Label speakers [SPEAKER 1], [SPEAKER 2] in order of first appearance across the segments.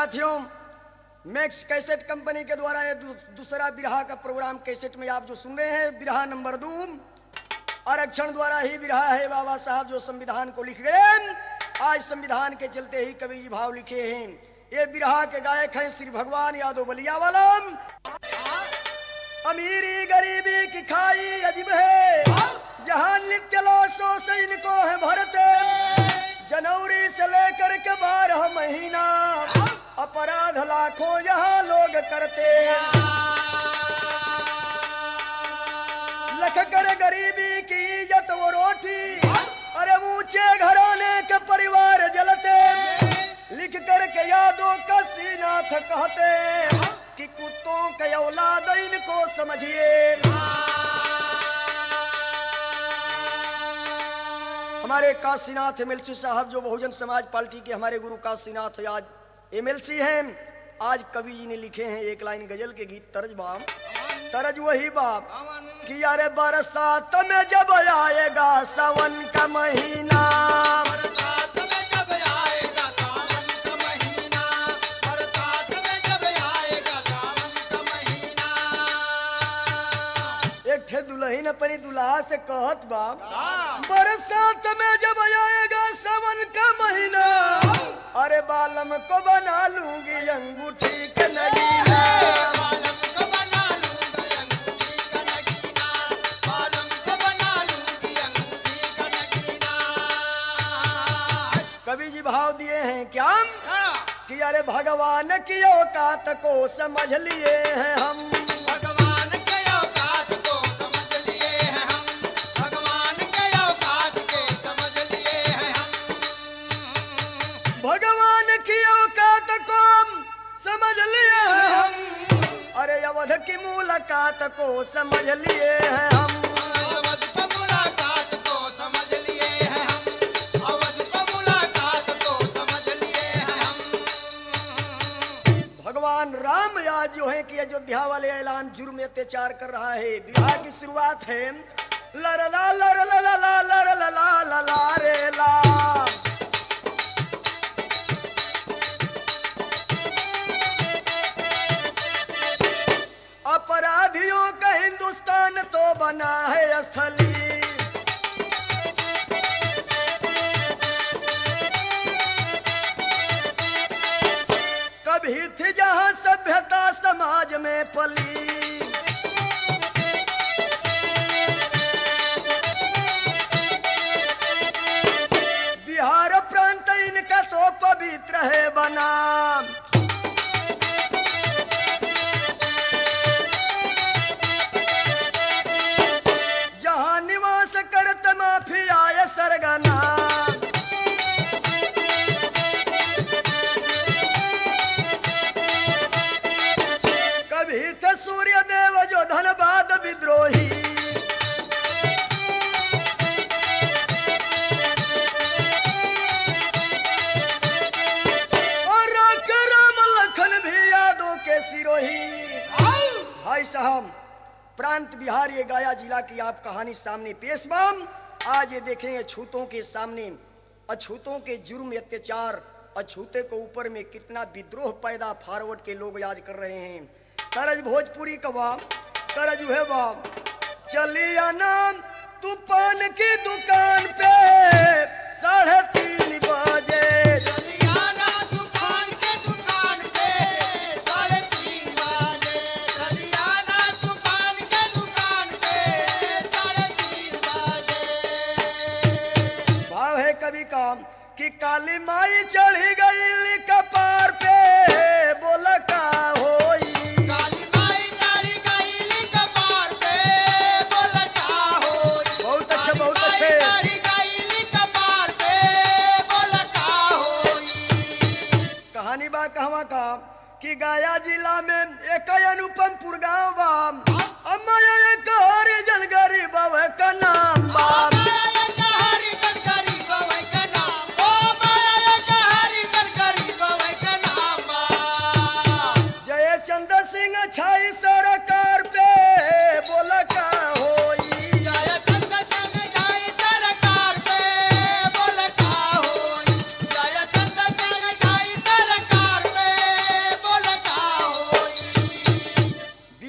[SPEAKER 1] साथियों, max cassette company के द्वारा ये दूसरा बिरहा का प्रोग्राम कैसेट में आप जो सुन रहे हैं, बिरहा नंबर 2 आरक्षण द्वारा ही बिरहा है। बाबा साहब जो संविधान को लिख गए, आज संविधान के चलते ही कवि जी भाव लिखे हैं। ये बिरहा के गायक हैं श्री भगवान यादव बलिया वाला। अमीरी गरीबी की खाई अजीब है, जहां नित्य लाशों से इनको है भरते। जनवरी से लेकर के 12 महीना अपराध लाखों यहाँ लोग करते। लख कर गरीबी की इज्जत वो रोटी, अरे ऊंचे घराने के परिवार जलते। लिख कर के यादों का सीनाथ कहते कि कुत्तों के औलाद इनको समझिए। हमारे काशीनाथ एमएलसी साहब जो बहुजन समाज पार्टी के हमारे गुरु काशीनाथ आज एमएलसी हैं, आज कवि जी ने लिखे हैं एक लाइन गजल के गीत तरज बाम। तरज वही बाप कि अरे बरसात में जब आएगा सावन का महीना,
[SPEAKER 2] बरसात में जब आएगा सावन का महीना, बरसात में जब आएगा सावन का महीना।
[SPEAKER 1] एक ठे दुल्हन अपनी दुल्हा से कहत बा, बरसात में जब आएगा सावन का महीना, अरे बालम को बना लूंगी अंगूठी के नगीना।
[SPEAKER 2] बालम को बना लूंगी अंगूठी का नगीना, बालम को बना लूंगी अंगूठी का नगीना।
[SPEAKER 1] कवि जी भाव दिए हैं क्या कि अरे भगवान की औकात को समझ लिए हैं हम।
[SPEAKER 2] भगवान के औकात को समझ लिए हैं हम, भगवान के औकात के समझ लिए हैं हम।
[SPEAKER 1] भगवान की औकात को समझ लिए हैं हम, अरे अवध की मुलाकात को समझ लिए हैं हम।
[SPEAKER 2] अवध को मुलाकात को समझ लिए हैं हम, अवध को मुलाकात को समझ लिए हैं हम।
[SPEAKER 1] भगवान राम आज जो है कि अयोध्या वाले ऐलान जुर्म अत्याचार कर रहा है। बिरहा की शुरुआत है लरला लरला लरला लरला लरला रे ला। अपराधियों का हिंदुस्तान तो बना है स्थली, कभी थी जहां सभ्यता समाज में पली। बिहार प्रांत इनका तो पवित्र है बना, जहां निवास करत माफिया ये सरगना। कभी थे सूर्य देव जो धनबाद विद्रोही, और राम लखन भी यादों के सिरोही। भाई साहब, प्रांत बिहार ये गया जिला की आप कहानी सामने पेश बाम। आज ये देखें अछूतों के सामने, अछूतों के जुर्म अत्याचार, अछूते को ऊपर में कितना विद्रोह पैदा फॉरवर्ड के लोग आज कर रहे हैं। तरज भोजपुरी का बाम, तरज है बाम। चली आना तूफान की दुकान पे 3:30 बजे।
[SPEAKER 2] चलियाना तूफान के दुकान पे 3:30 बजे, चलियाना तूफान के दुकान पे 3:30 बजे।
[SPEAKER 1] भाव है कवि का कि काली माई चढ़ी गई कपार पे, बोला का होई।
[SPEAKER 2] काली माई चढ़ी गई कपार पे, बोला का होई।
[SPEAKER 1] बहुत अच्छे, बहुत
[SPEAKER 2] काली
[SPEAKER 1] अच्छे।
[SPEAKER 2] माई चढ़ी गई कपार पे, बोला का होई।
[SPEAKER 1] कहानी बा कहवा का कि गया जिला में एक अनुपमपुर गांव बा, अम्मा एक हरिजन गरीब का नाम बा।
[SPEAKER 2] माया का हरि गडकरी गवै का नाम, ओ माया का हरि गडकरी गवै का नाम बा।
[SPEAKER 1] जय चंद्र सिंह छाई सरकार पे, बोला का होई।
[SPEAKER 2] जय चंद्र सिंह छाई सरकार पे, बोला का होई। जय चंद्र सिंह छाई सरकार पे,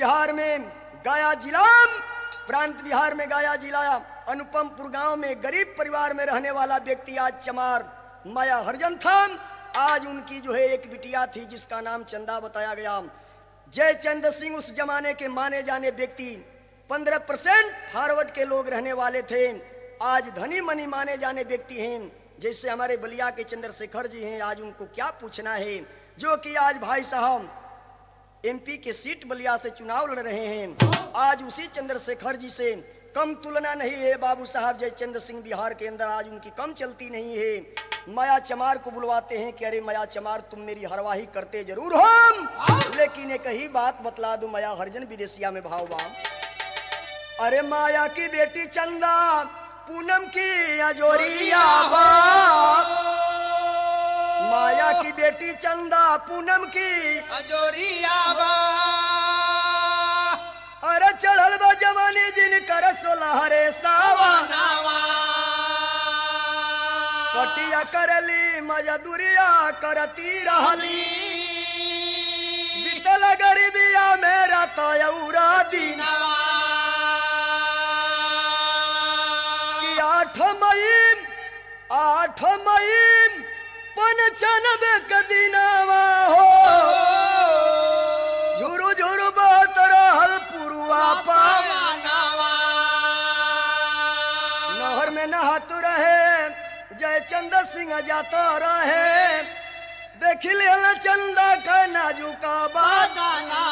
[SPEAKER 1] बिहार में गया जिला, प्रांत बिहार में गया जिला अनुपमपुर गांव में गरीब परिवार में रहने वाला व्यक्ति आज चमार माया हरिजन था। आज उनकी जो है एक बिटिया थी जिसका नाम चंदा बताया गया। जयचंद सिंह उस जमाने के माने जाने व्यक्ति, 15% फॉरवर्ड के लोग रहने वाले थे। आज धनी मनी माने जाने व्यक्ति हैं, जैसे हमारे बलिया के चंद्रशेखर जी हैं। आज उनको क्या पूछना है, जो कि आज भाई साहब एमपी के सीट बलिया से चुनाव लड़ रहे हैं। आज उसी चंद्रशेखर जी से कम तुलना नहीं है बाबू साहब जयचंद सिंह। बिहार के अंदर आज उनकी कम चलती नहीं है। माया चमार को बुलवाते हैं कि अरे माया चमार तुम मेरी हरवाही करते जरूर हो, लेकिन एक ही बात बतला दो माया हरिजन विदेशिया में भाव बा। अरे माया की बेटी चंदा पूनम की अजोरिया बा, माया की बेटी चंदा पूनम की
[SPEAKER 2] अजोरिया बा।
[SPEAKER 1] अरे चढ़ल बा जवानी जिन कर 16 रे सावा,
[SPEAKER 2] नावा
[SPEAKER 1] कटिया करली मजदूरिया करती रहली, बीतल गरीबिया मेरा तयौरा दिन की 8 मई 95 के दिनावा हो, झुरु झुरु बहुत रहल पुरुआ पावा, नहर में नहातु रहे जयचंद सिंह जाता रहे, देख लिया चंदा का नाजुका बादा।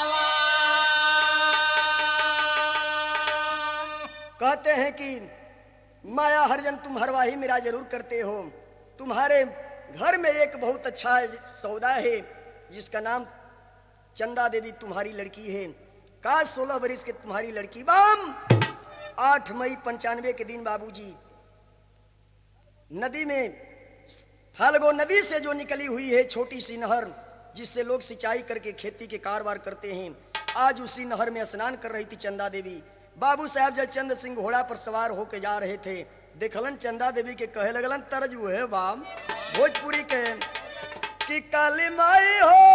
[SPEAKER 1] कहते हैं कि माया हरिजन तुम हरवाही मेरा जरूर करते हो। तुम्हारे घर में एक बहुत अच्छा सौदा है जिसका नाम चंदा देवी तुम्हारी लड़की है। का 16 बरिस के तुम्हारी लड़की बाम। 8 मई 95 के दिन बाबूजी नदी में, फाल्गो नदी से जो निकली हुई है छोटी सी नहर जिससे लोग सिंचाई करके खेती के कारोबार करते हैं, आज उसी नहर में स्नान कर रही थी चंदा देवी। बाबू साहब जयचंद सिंह घोड़ा पर सवार होके जा रहे थे, देखलन चंदा देवी के कहे लगलन तरजू है बाम भोजपुरी के कि काली माई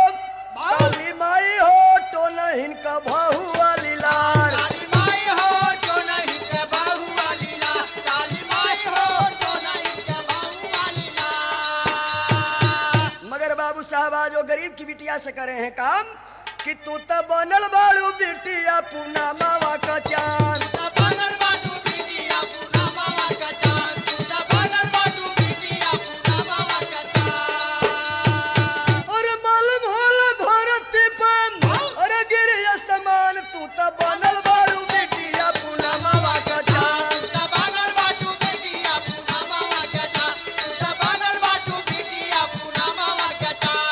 [SPEAKER 1] हो तो नहीं का भाऊ वाली लाल,
[SPEAKER 2] काली माई हो तो नहीं के बाहु वाली ला, काली माई हो तो नहीं के बाहु वाली ला।
[SPEAKER 1] मगर बाबू साहब आज वो गरीब की बिटिया से करे हैं काम कि तू तो बनल बाड़ू बिटिया पूना मावा का चांद,
[SPEAKER 2] बनल बाटू बिटिया पूना मावा का चांद, तुझा बनल बाटू बिटिया पूना मावा का चांद।
[SPEAKER 1] और मालूम होला धरती पर और गिरिया समान, तू तो बनल बाड़ू बिटिया पूना मावा का चांद।
[SPEAKER 2] तुझा बनल बाटू बिटिया पूना मावा का चांद, तुझा बनल बाटू बिटिया पूना मावा का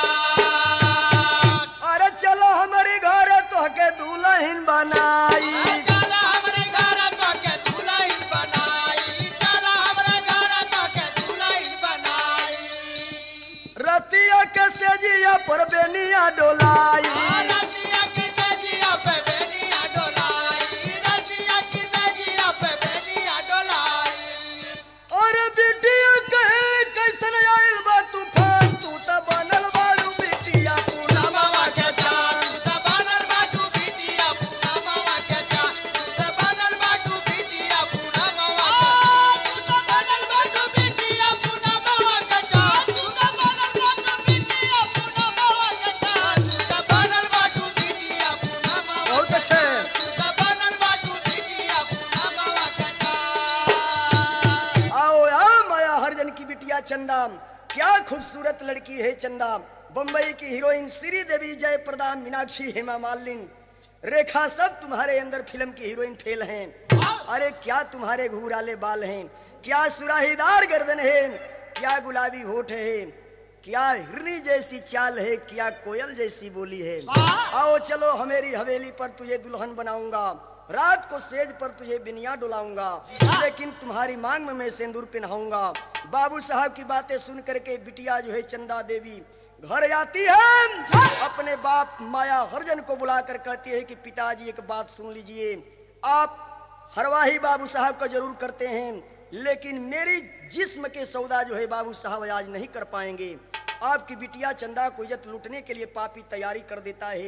[SPEAKER 2] चांद।
[SPEAKER 1] अरे चलो हमारे घर तो के दुल्हन बनाई,
[SPEAKER 2] चला हमरे घर तो के दुल्हन बनाई, चला हमरे घर तो के दुल्हन बनाई।
[SPEAKER 1] रतिया के सेजिया पर बेनिया डोलाई,
[SPEAKER 2] रतिया की सजिया पे बेनिया डोलाई, रतिया की सजिया पे बेनिया डोलाई।
[SPEAKER 1] और बिटिया कहे कैसन आइल बा तूफान, तू तो बनल बाड़ू बिटिया पूना मावा के चांद।
[SPEAKER 2] तुझा बनल बाटू बिटिया पूना मावा के चांद, तुझा बनल बाटू बिटिया पूना मावा के चांद, तुझा बनल बाटू बिटिया पूना मावा के चांद, तुझा बनल बाटू बिटिया पूना मावा के चांद, तुझा बनल बाटू बिटिया पूना मावा
[SPEAKER 1] बहुत अच्छे।
[SPEAKER 2] तुझा बनल बाटू बिटिया पूना मावा के चांद।
[SPEAKER 1] आओ माया हरिजन की बिटिया चंदा, क्या खूबसूरत लड़की है चंदा। बम्बई की हीरोइन श्रीदेवी, जयप्रदा, मीनाक्षी, हेमा मालिनी, रेखा सब तुम्हारे अंदर फिल्म की हीरोइन फेल हैं। अरे क्या तुम्हारे घुंघराले बाल हैं, क्या सुराहीदार गर्दन है, क्या गुलाबी होठ है, क्या हिरनी जैसी चाल है, क्या कोयल जैसी बोली है। आओ चलो हमेरी हवेली पर तुझे दुल्हन बनाऊंगा, रात को सेज पर तुझे बिनिया डुलाऊंगा, लेकिन तुम्हारी मांग में मैं सिंदूर पहनाऊंगा। बाबू साहब की बातें सुन करके बिटिया जो है चंदा देवी घर आती है, अपने बाप माया हरिजन को बुलाकर कहती है कि पिताजी एक बात सुन लीजिए, आप हरवाही बाबू साहब का जरूर करते हैं, लेकिन मेरी जिस्म के सौदा जो है बाबू साहब आज नहीं कर पाएंगे। आपकी बिटिया चंदा को इज्जत लूटने के लिए पापी तैयारी कर देता है।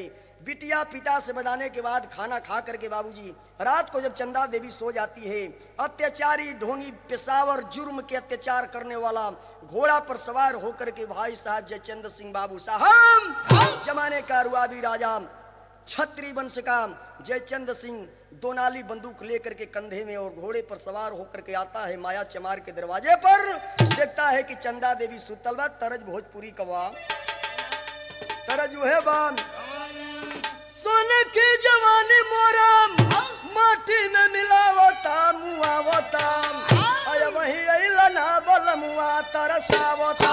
[SPEAKER 1] बिटिया पिता से बताने के बाद खाना खा करके बाबूजी रात को जब चंदा देवी सो जाती है, अत्याचारी ढोंगी पेशावर जुर्म के अत्याचार करने वाला घोड़ा पर सवार होकर के भाई साहब जयचंद सिंह बाबू साहब, जमाने का रुआबी राजा छत्री वंश का जयचंद सिंह दोनाली बंदूक लेकर के कंधे में और घोड़े पर सवार होकर के आता है माया चमार के दरवाजे पर। देखता है कि चंदा देवी सुतल बा। तरज भोजपुरी कवा तरज है बाम सोने की जवानी मोरम माटी में मिलावता मुआवता, अय वही अइला ना बलमुआ तरसावता।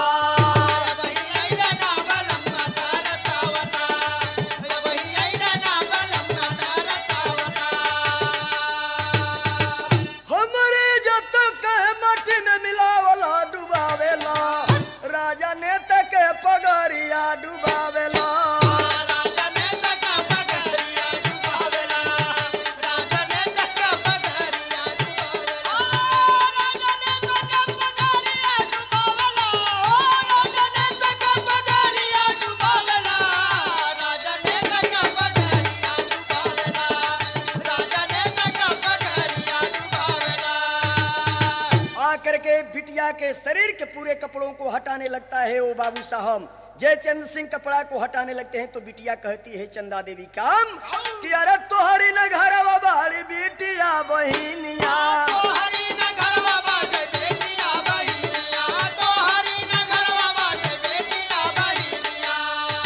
[SPEAKER 1] हमरे जत कहे माटी में मिलावला डुबावेला, राजा नेता के पगड़िया डुबावेला। करके बिटिया के शरीर के पूरे कपड़ों को हटाने लगता है वो बाबू साहब जयचंद सिंह कपड़ा को हटाने लगते हैं तो बिटिया कहती है चंदा देवी काम कि अरे तोहरी न घरवा बाड़ी बिटिया बहिनिया,
[SPEAKER 2] तोहरी न घरवा बाटे बेटिया बहिनिया, तोहरी न घरवा बाटे बेटिया बहिनिया।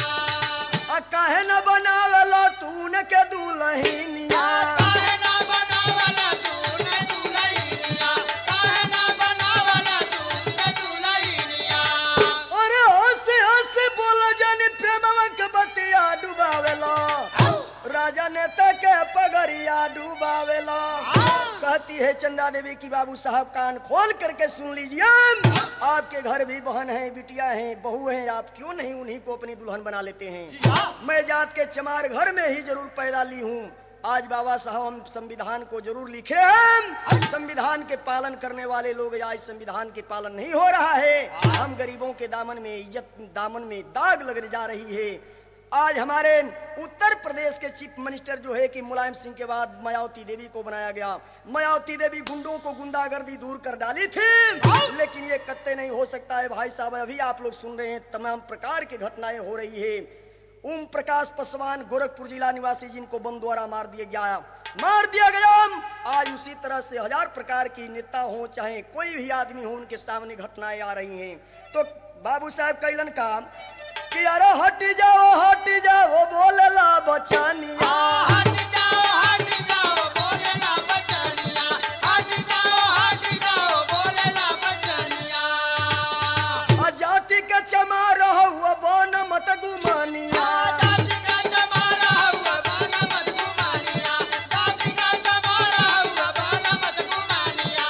[SPEAKER 1] आ काहे न बनावेला तू न के दुल्हनिया,
[SPEAKER 2] काहे ना बनावला तू ने दुल्हनिया, काहे ना बनावला तू ने दुल्हनिया।
[SPEAKER 1] अरे हंस हंस बोल जानी प्रेमवा के बतिया डुबावेला, राजा नेता के पगड़िया डुबावेला। कहती है चंदा देवी की बाबू साहब कान खोल करके सुन लीजिए, आपके घर भी बहन है, बिटिया है, बहू है, आप क्यों नहीं उन्हीं को अपनी दुल्हन बना लेते हैं। मैं जात के चमार घर में ही जरूर पैदा ली हूँ। आज बाबा साहब हम संविधान को जरूर लिखे हैं, संविधान के पालन करने वाले लोग आज संविधान के पालन नहीं हो रहा है। हम गरीबों के दामन में इज्जत दामन में दाग लग जा रही है। आज हमारे उत्तर प्रदेश के चीफ मिनिस्टर जो है कि मुलायम सिंह के बाद मायावती देवी को बनाया गया। मायावती देवी गुंडों को गुंडागर्दी दूर कर डाली थी, लेकिन ये कत्ते नहीं हो सकता है भाई साहब। अभी आप लोग सुन रहे हैं तमाम प्रकार की घटनाएं हो रही है। ओम प्रकाश पासवान गोरखपुर जिला निवासी जिनको बम द्वारा मार दिया गया। आज उसी तरह से हजार प्रकार की नेता हो चाहे कोई भी आदमी हो, उनके सामने घटनाएं आ रही हैं। तो बाबू साहब कैलन का कि अरे हट जाओ बोलला बचानिया,
[SPEAKER 2] हट जाओ बोलेला बचनिया, हट जाओ बोलेला बचनिया।
[SPEAKER 1] जाति के चमा रहुआ बन मत गुमानिया,
[SPEAKER 2] जाति का जमाना हुआ बना मत गुमानिया, जाति का जमाना हुआ बना मत गुमानिया।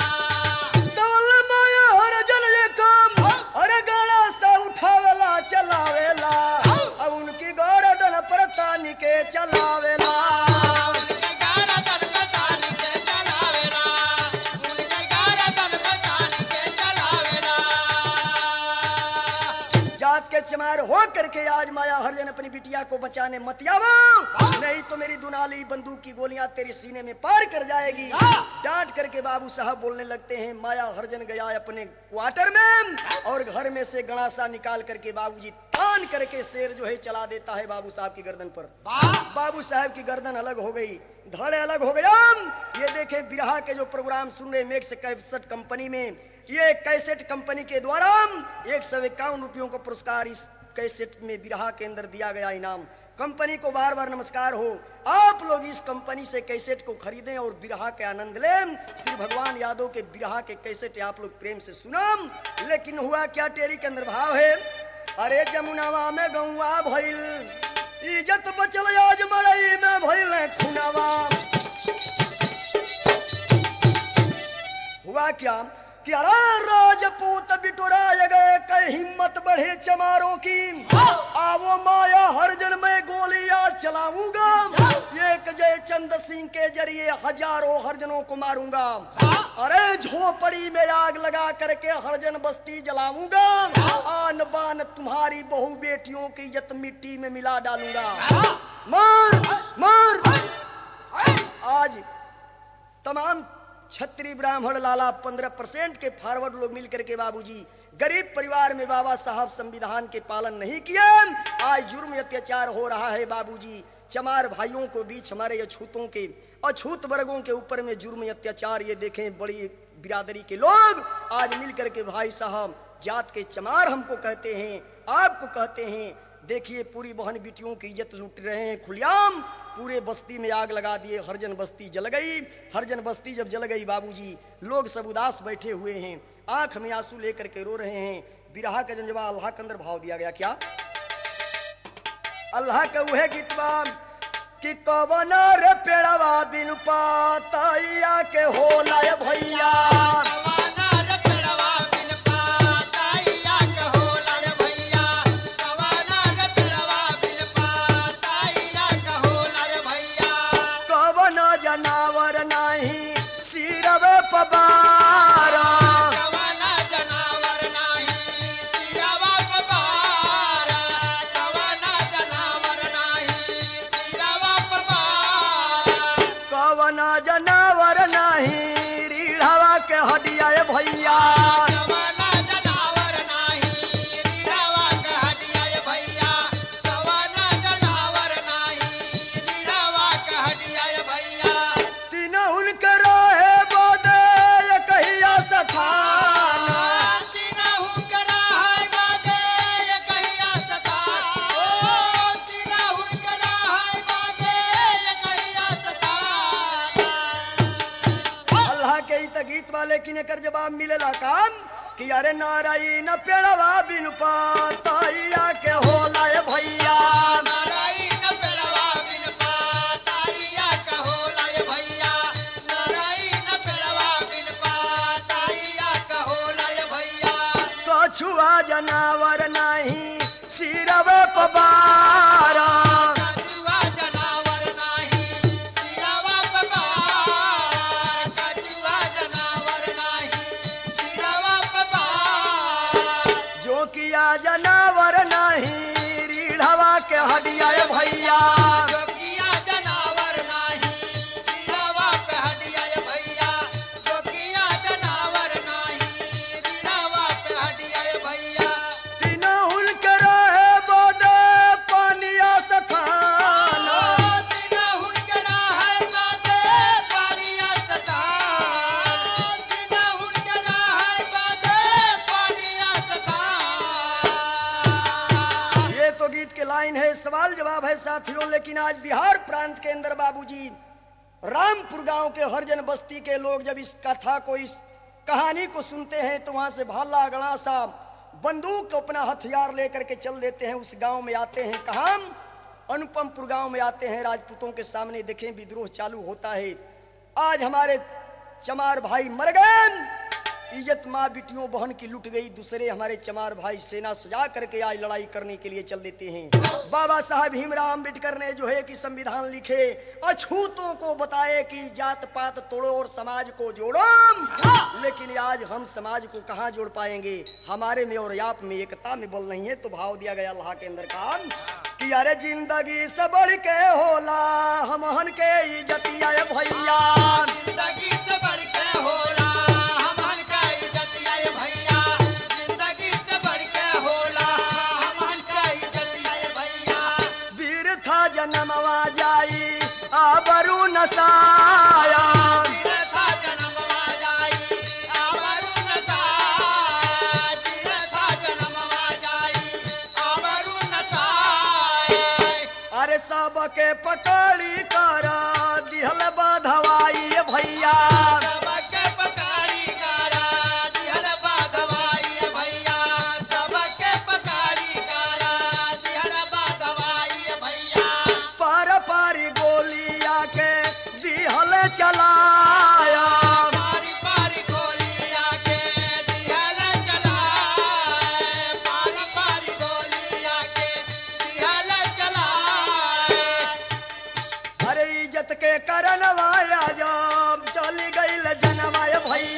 [SPEAKER 1] तवल माया हर जन ये काम अरे गाड़ा सा उठावेला चलावेला, अब उनकी गर्दन पर तानी के चलावेला।
[SPEAKER 2] उनके गर्दन पे तानी के चलावेला, उनके गर्दन पे तानी के चलावेला।
[SPEAKER 1] जात के चमार हो करके आज माया हरजन अपनी बिटिया को बचाने मत आवा, नहीं तो मेरी दुनाली बंदूक की गोलियां तेरे सीने में पार कर जाएगी। डांट करके बाबू साहब बोलने लगते हैं। माया हरजन गया अपने क्वार्टर में और घर में से गणासा निकाल करके बाबूजी तान करके शेर जो है चला देता है बाबू साहब की गर्दन पर। बाबू साहब की गर्दन अलग हो गई, धड़े अलग हो गया। ये देखें बिरहा के जो प्रोग्राम सुन रहे मैक्स कैसेट कंपनी में, ये कैसेट कंपनी के द्वारा 151 रुपयों का पुरस्कार इस कैसेट में बिरहा के अंदर दिया गया इनाम। कंपनी को बार बार नमस्कार हो। आप लोग इस कंपनी से कैसेट को खरीदें और बिरहा के आनंद लें। श्री भगवान यादव के बिरहा के कैसेट आप लोग प्रेम से सुनाम। लेकिन हुआ क्या, टेरी के अंदर भाव है, अरे जमुनावा में गौवा भइल, इज्जत बचल आज मड़ई में भइल खुनावा। हुआ क्या कि अरे राजपूत बिटुराए गए, कई हिम्मत बढ़े चमारों की, आवो माया हरजन में गोलियां चलाऊंगा, एक जयचंद सिंह के जरिए हजारों हरजनों को मारूंगा। अरे झोपड़ी में आग लगा करके हरजन बस्ती जलाऊंगा, आन बान तुम्हारी बहु बेटियों की इज्जत मिट्टी में मिला डालूंगा। मार मार। आज तमाम छत्री ब्राह्मण लाला 15% के फॉरवर्ड लोग मिलकर के बाबूजी गरीब परिवार में बाबा साहब संविधान के पालन नहीं किए। आज जुर्म अत्याचार हो रहा है बाबूजी। चमार भाइयों को बीच हमारे अछूतों के अछूत वर्गों के ऊपर में जुर्म अत्याचार। ये देखें बड़ी बिरादरी के लोग आज मिलकर के भाई साहब जात के चमार हमको कहते हैं, आपको कहते हैं। देखिए पूरी बहन बेटियों की इज्जत लूट रहे हैं खुलेआम। पूरे बस्ती में आग लगा दिए, हरजन बस्ती जल गई। हरजन बस्ती जब जल गई बाबूजी, लोग सब उदास बैठे हुए हैं, आंख में आंसू लेकर के रो रहे हैं। बिरहा का जंजवा अल्लाह के अंदर भाव दिया गया। क्या अल्लाह के वह गीतवा कि कवन रे पेड़वा बिन पातैया के होला भैया। जनावर नहीं सिरवे पबारा,
[SPEAKER 2] कवना जनावर नहीं सिरवा पबारा, कवना जनावर नहीं सिरवा पबारा,
[SPEAKER 1] कवना जनावर नहीं रीढ़वा के हडिया भैया।
[SPEAKER 2] कवना जनावर नहीं रीढ़वा के हडिया भैया, कवना जनावर नहीं रीढ़वा के हडिया भैया।
[SPEAKER 1] उनके रहे बोदे कहिया सथाना,
[SPEAKER 2] तीनहु के रहे बोदे कहिया सथाना, तीनहु के रहे बोदे कहिया सथाना।
[SPEAKER 1] अल्लाह के ही त गीत वाले की ने कर जवाब मिलेला काम कि अरे नारायण पेड़वा बिन पातैया के होला भैया।
[SPEAKER 2] नारायण पेड़वा बिन पातैया के होला भैया, नारायण पेड़वा बिन पातैया के होला भैया।
[SPEAKER 1] कछुआ जनावर नहीं सिरवे पबारा,
[SPEAKER 2] कछुआ जनावर नहीं सिरवा पबारा, कछुआ जनावर नहीं सिरवा पबारा,
[SPEAKER 1] जो किया जनावर नहीं रीढ़वा के हडिया भैया।
[SPEAKER 2] जोगिया जनावर नहीं रीढ़वा पे हडिया भैया, जोगिया जनावर नहीं रीढ़वा पे हडिया भैया।
[SPEAKER 1] तीनहुन के रहे बोदे पानिया सथाना,
[SPEAKER 2] तीनहुन के रहे बोदे पानिया सथाना, तीनहुन के रहे बोदे पानिया सथाना।
[SPEAKER 1] ये तो गीत के लाइन है, सवाल जवाब है साथियों। लेकिन आज बिहार प्रांत के अंदर बाबूजी रामपुर गांव के हरजन बस्ती के लोग जब इस कथा को, इस कहानी को सुनते हैं तो वहां से भाला गणासा बंदूक अपना हथियार लेकर के चल देते हैं। उस गांव में आते हैं, कहां अनुपमपुर गांव में आते हैं। राजपूतों के सामने देखें विद्रोह चालू होता है। आज हमारे चमार भाई मर गए, इज्जत माँ बिटियों बहन की लुट गई। दूसरे हमारे चमार भाई सेना सजा करके आज लड़ाई करने के लिए चल देते हैं। बाबा साहब भीमराव अम्बेडकर ने जो है कि संविधान लिखे, अछूतों को बताए कि जात पात तोड़ो और समाज को जोड़ो। लेकिन आज हम समाज को कहाँ जोड़ पाएंगे? हमारे में और आप में एकता में बल नहीं है। तो भाव दिया गया अल्लाह के अंदर काम कि अरे जिंदगी से बढ़ के होला हमहन के इज्जतिया भैया,
[SPEAKER 2] जिंदगी से बढ़ के होला हमहन का इज्जतिया भैया, जिंदगी से बढ़ के होला हमहन का इज्जतिया भैया।
[SPEAKER 1] वीर था जन्मवा जाई आबरू नसाया,
[SPEAKER 2] वीर था जन्मवा जाई आबरू नसाया, वीर था जन्मवा जाई आबरू नसाया।
[SPEAKER 1] अरे सबके पकड़ी कर दिहल बाधवाई भैया,
[SPEAKER 2] सबके पकारी कारा दिहल बाधवाई भैया, सबके पकारी कारा दिहल बाधवाई भैया।
[SPEAKER 1] पार पारी गोलिया के दिहल चलाया,
[SPEAKER 2] पारी पारी गोलियां के दिहल चलाए, पारी पारी गोलियां के दिहल चलाए।
[SPEAKER 1] अरे इज्जत के करनवाया जब चली गई जनवाय भैया।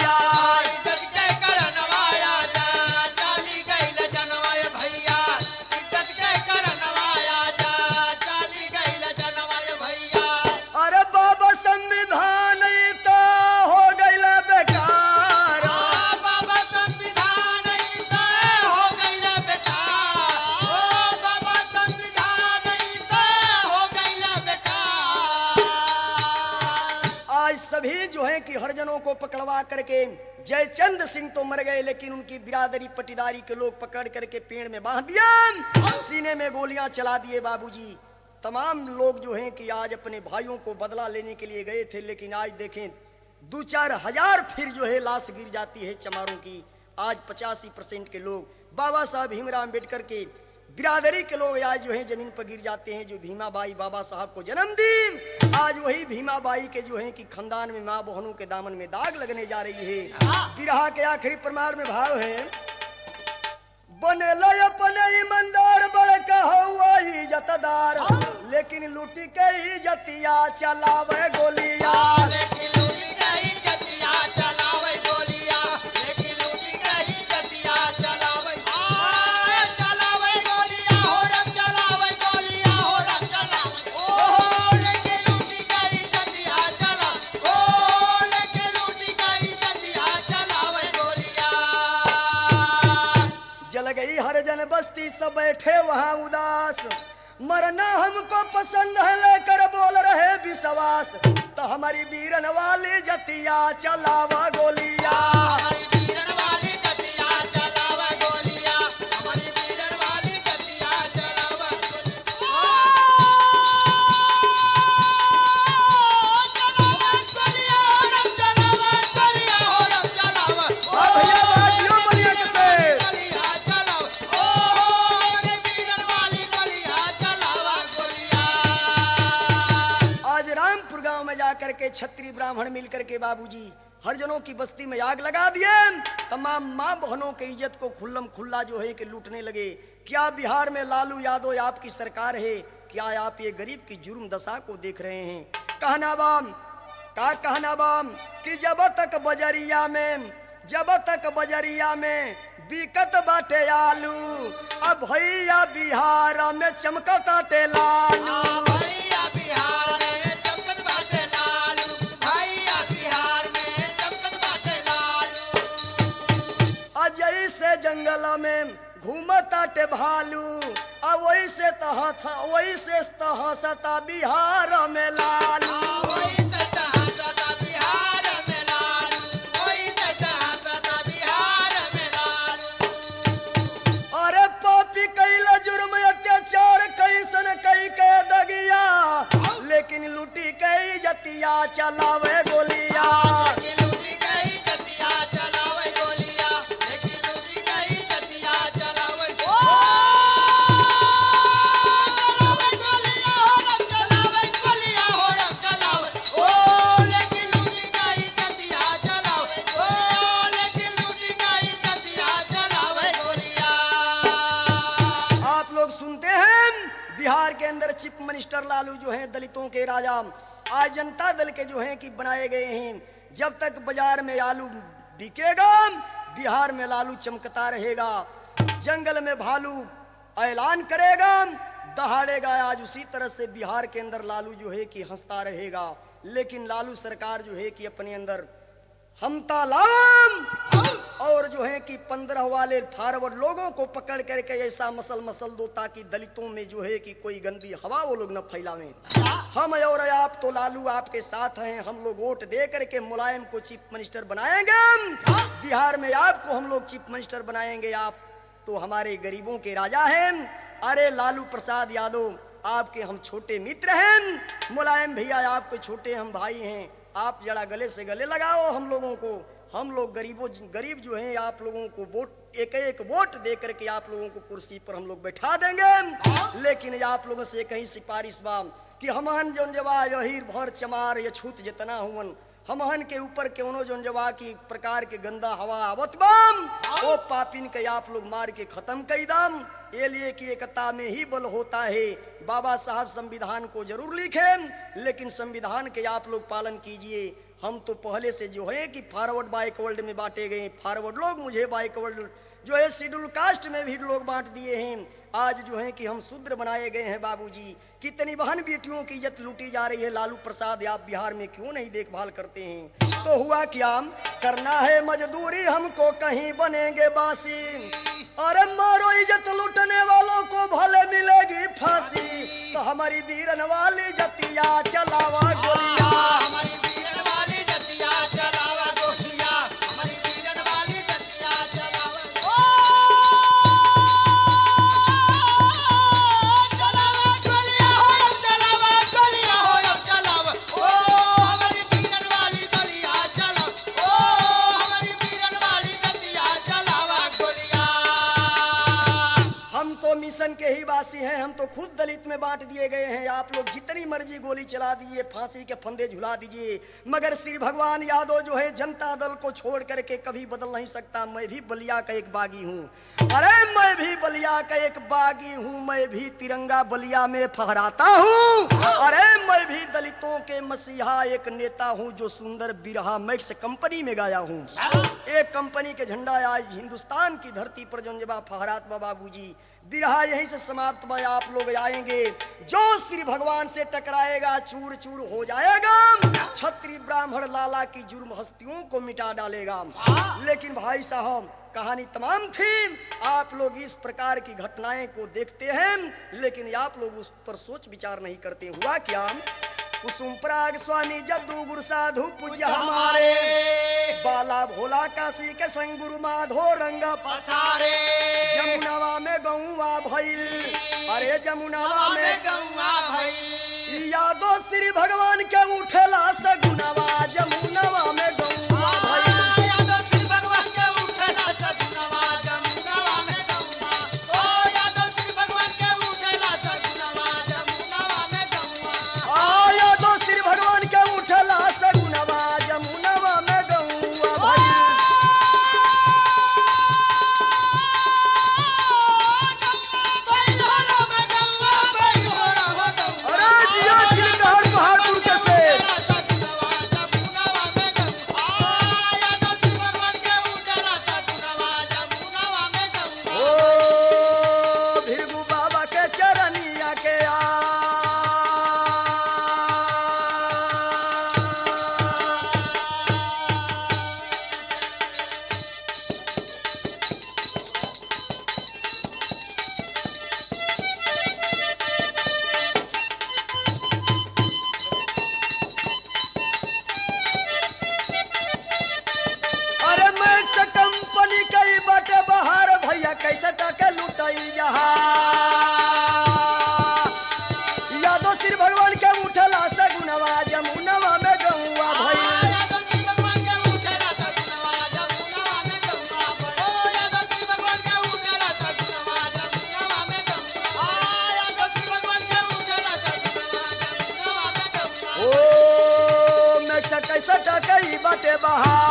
[SPEAKER 1] सभी जो है कि हरिजनों को पकड़वा करके जयचंद सिंह तो मर गए, लेकिन उनकी बिरादरी पटीदारी के लोग पकड़ करके पेड़ में बांध दिया, सीने में गोलियां चला दिए। बाबूजी तमाम लोग जो हैं कि आज अपने भाइयों को बदला लेने के लिए गए थे, लेकिन आज देखें 2-4 हजार फिर जो है लाश गिर जाती है चमारों की। आज 85% के लोग बाबा साहब भीमराव अम्बेडकर के बिरादरी के लोग आज जो है जमीन पर गिर जाते हैं। जो भीमाबाई बाबा साहब को जन्म दी, आज वही भीमाबाई के जो है कि खानदान में माँ बहनों के दामन में दाग लगने जा रही है। बिरहा के आखिरी प्रमाण में भाव है, बनेला अपने ईमानदार बड़का हुआ इज्जतदार, लेकिन लूटी के इज्जतिया चलावे गोलिया। हरिजन बस्ती सब बैठे वहाँ उदास, मरना हमको पसंद है लेकर बोल रहे विश्वास, तो हमारी वीरन वाली जतिया चलावा गोलिया। करके छत्री ब्राह्मण मिलकर के बाबूजी हरिजनों की बस्ती में आग लगा दिए। तमाम माँ बहनों के इज्जत को खुल्लम खुल्ला जो है कि लूटने लगे। क्या बिहार में लालू यादव आपकी सरकार है? क्या आप ये गरीब की जुर्म दशा को देख रहे हैं? कहना बाम कि जब तक बजरिया में बिकत बाटे आलू, अब भैया बिहार में चमकता टे लालू। जैसे जंगल में घूमता टे भालू, अब वैसे तहसता बिहार में लालू। अरे पापी कैला जुर्म अत्याचार कैसन कई के दगिया, लेकिन लूटी कई जतिया चलावे गोलिया। बिहार के अंदर चीफ मिनिस्टर लालू जो हैं दलितों के राजा, आज जनता दल के जो हैं कि बनाए गए हैं। जब तक बाजार में आलू बिकेगा, बिहार में लालू चमकता रहेगा। जंगल में भालू ऐलान करेगा, दहाड़ेगा। आज उसी तरह से बिहार के अंदर लालू जो है कि हंसता रहेगा। लेकिन लालू सरकार जो है कि अपने अंदर हमता लाम और जो है कि 15 वाले फारवर्ड लोगों को पकड़ करके ऐसा मसल दो ताकि दलितों में जो है कि कोई गंदी हवा वो लोग न फैलावें। हम और आप तो लालू आपके साथ हैं, हम लोग वोट दे करके मुलायम को चीफ मिनिस्टर बनाएंगे। बिहार में आपको हम लोग चीफ मिनिस्टर बनाएंगे। आप तो हमारे गरीबों के राजा हैं। अरे लालू प्रसाद यादव आपके हम छोटे मित्र हैं, मुलायम भैया आपके छोटे हम भाई हैं। आप जरा गले से गले लगाओ हम लोगों को। हम लोग गरीब जो हैं आप लोगों को वोट एक वोट दे करके आप लोगों को कुर्सी पर हम लोग बैठा देंगे। लेकिन आप लोगों से कहीं सिफारिश बा कि हमहन जोन जवा यही भर चमार ये छूत जितना हुवन, हमहन के ऊपर क्यों जोन जवा की प्रकार के गंदा हवा आवत बाम, वो पापिन के आप लोग मार के खत्म कर दम। ये लिए कि एकता में ही बल होता है। बाबा साहब संविधान को जरूर लिखे, लेकिन संविधान के आप लोग पालन कीजिए। हम तो पहले से जो है कि फॉरवर्ड बैकवर्ड में बांटे गए। फॉरवर्ड लोग मुझे बैकवर्ड जो है शेड्यूल कास्ट में भी लोग बांट दिए हैं। आज जो है कि हम शूद्र बनाए गए हैं। बाबूजी कितनी बहन बेटियों की इज्जत लूटी जा रही है। लालू प्रसाद आप बिहार में क्यों नहीं देखभाल करते हैं? तो हुआ क्या, करना है मजदूरी हमको कहीं बनेंगे बासी। अरे मारो इज्जत लूटने वालों को भले मिलेगी फांसी। तो हमारी वीरन वाली जतिया चलावा गोलिया, हमारी वीरन वाली आदिवासी हैं, हम तो खुद दलित में बांट दिए गए हैं। आप लोग जितनी मर्जी गोली चला दीजिए, फांसी के फंदे झुला दीजिए, मगर श्री भगवान यादव जो है जनता दल को छोड़ करके कभी बदल नहीं सकता। मैं भी बलिया का एक बागी हूँ, अरे मैं भी बलिया का एक बागी हूँ, मैं भी तिरंगा बलिया में फहराता हूँ। अरे मैं भी दलितों के मसीहा एक नेता हूँ, जो सुंदर बिरहा मैक्स कंपनी में गाया हूँ। एक कंपनी के झंडा आज हिंदुस्तान की धरती पर जंजबा फहरात बाबूजी। बिरहा यहीं से समाप्त भाई, आप लोग आएंगे, जो श्री भगवान से टकराएगा चूर चूर हो जाएगा। क्षत्रिय ब्राह्मण लाला की जुर्म हस्तियों को मिटा डालेगा। लेकिन भाई साहब कहानी तमाम थी, आप लोग इस प्रकार की घटनाएं को देखते हैं, लेकिन आप लोग उस पर सोच विचार नहीं करते। हुआ क्या? कुसुम पराग स्वामी जद्दू गुरु साधु पूज्य हमारे, बाला भोला काशी के संग गुरु माधो रंग
[SPEAKER 2] पसारे
[SPEAKER 1] जमुनावा में गौवा भइल, अरे जमुनावा में
[SPEAKER 2] गौवा भई
[SPEAKER 1] यादो श्री भगवान के उठेला सगुनावा, जमुनावा में गौवा भइल।
[SPEAKER 2] यादव श्री भगवान के उठेला सगुनावा, जमुनावा में गौवा। ओ यादव श्री भगवान के उठेला सगुनावा, जमुनावा में गौवा।
[SPEAKER 1] आ यादो श्री भगवान के उठेला सगुनावा, जमुनावा में गौवा भइल। अरे जिया चिलकहर बहादुर के से ओ भिरगु बाबा के चरनिया के अरे मैक्स कंपनी कई बाटे बाहर भैया, कैसे टके लुटाई यहाँ। यादव श्री भगवान के उठला सगुनवा, जमुनवा में गौवा भइल। ओ मैक्स कैसे टके बाटे बाहर